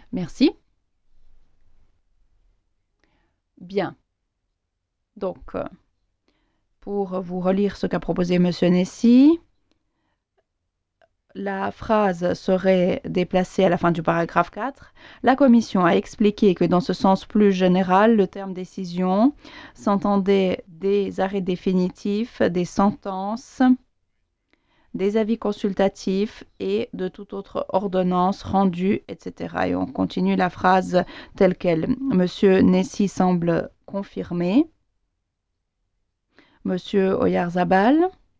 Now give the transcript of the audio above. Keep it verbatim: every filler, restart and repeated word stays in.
Merci. Bien. Donc, euh, pour vous relire ce qu'a proposé Monsieur Nessi, la phrase serait déplacée à la fin du paragraphe quatre. La Commission a expliqué que dans ce sens plus général, le terme décision s'entendait des arrêts définitifs, des sentences, des avis consultatifs et de toute autre ordonnance rendue, et cetera. Et on continue la phrase telle qu'elle. Monsieur Nessi semble confirmer. Monsieur Oyarzabal.